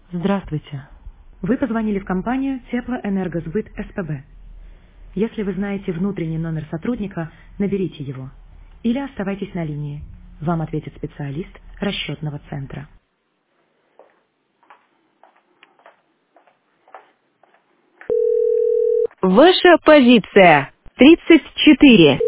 Здравствуйте. Вы позвонили в компанию Теплоэнергосбыт СПБ. Если вы знаете внутренний номер сотрудника, наберите его. Или оставайтесь на линии. Вам ответит специалист расчетного центра. Ваша позиция 34.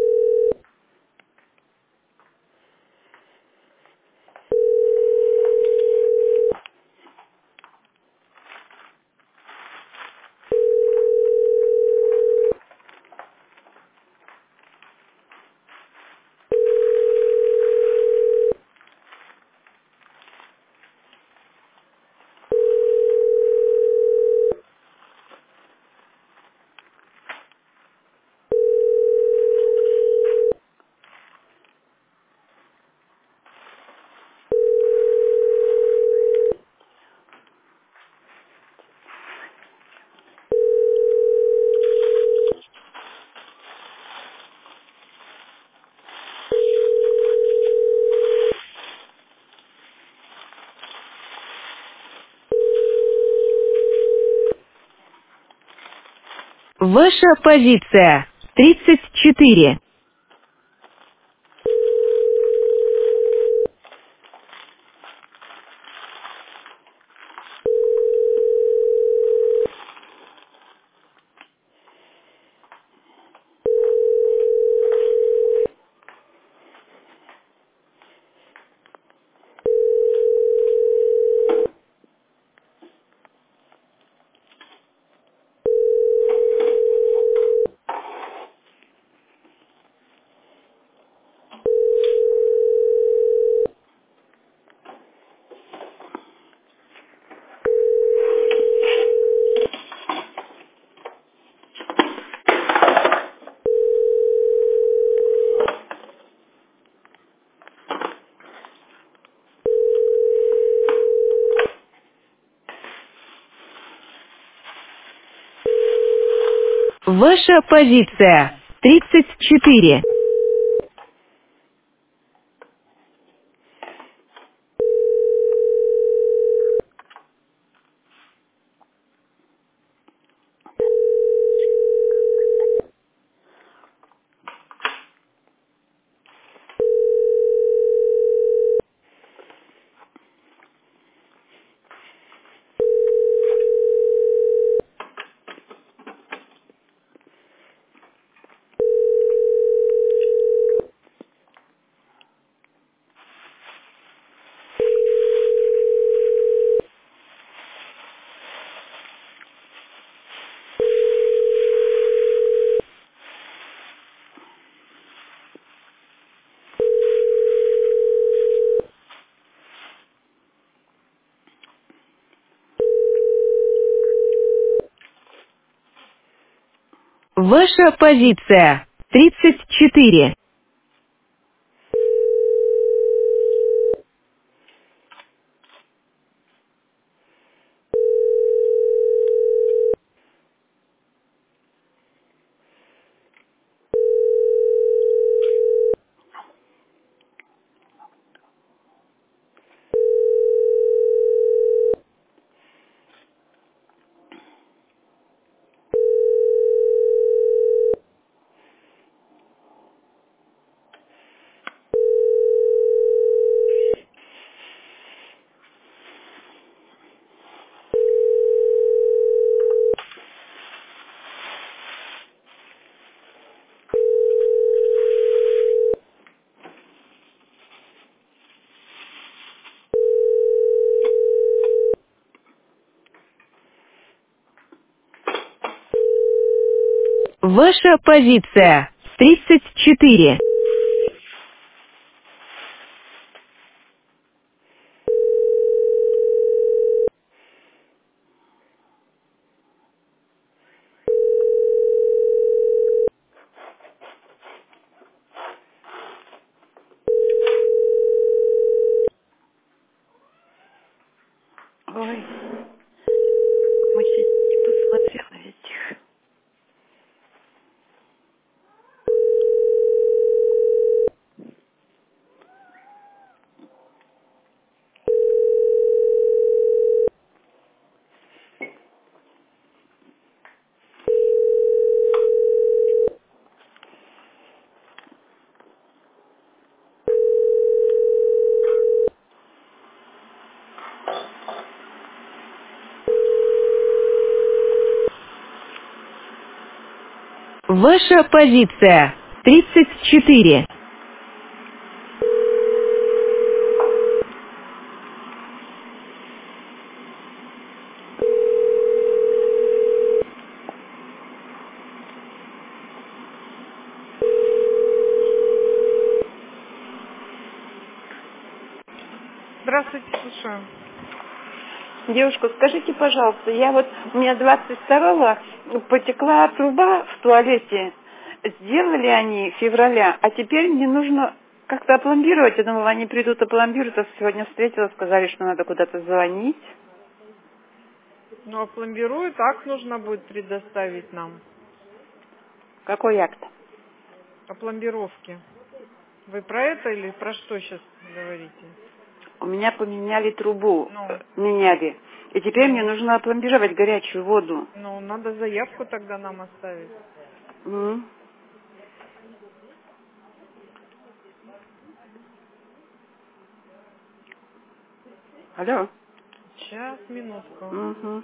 Ваша позиция 34. Ваша позиция 34. Ваша позиция 34. Ваша позиция 34. Ой, мы чуть не посмотрела этих. Ваша позиция 34. Здравствуйте, слушаю. Девушка, скажите, пожалуйста, у меня 22-го потекла труба в туалете. Сделали они февраля, а теперь мне нужно как-то опломбировать. Я думала, они придут опломбируют, а сегодня встретила, сказали, что надо куда-то звонить. Ну, опломбируют, акт нужно будет предоставить нам. Какой акт? О пломбировке. Вы про это или про что сейчас говорите? У меня поменяли трубу, Ну, меняли. И теперь мне нужно опломбировать горячую воду. надо заявку тогда нам оставить. М. Алло. Сейчас, минутку. Угу.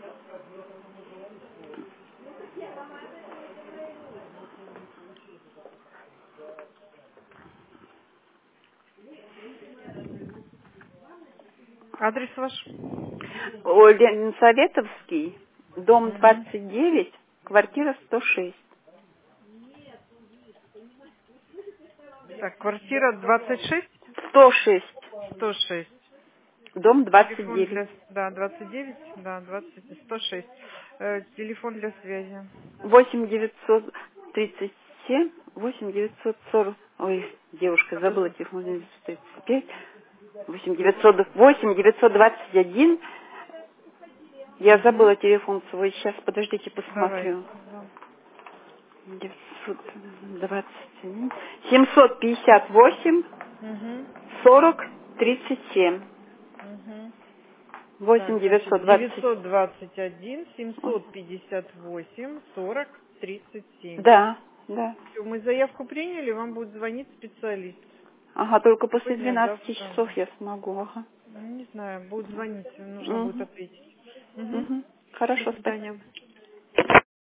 Адрес ваш? Ленсоветовский, дом 29, квартира 106. Так, квартира 26? 106, 106. дом Телефон 29. для... 29? 106. Телефон для связи. 8 937, 8 940. Ой, девушка, забыла телефон 935. 8 921. Я забыла телефон свой. Сейчас, подождите, посмотрю. Давай. 921. 758 40 37. 8 920. 921 758 40 37. Да, да. Всё, мы заявку приняли, вам будет звонить специалист. Ага, только после Сегодня, 12 завтра. часов я смогу. Ага. Не знаю, будет звонить, нужно будет ответить. Хорошо, До свидания. спасибо.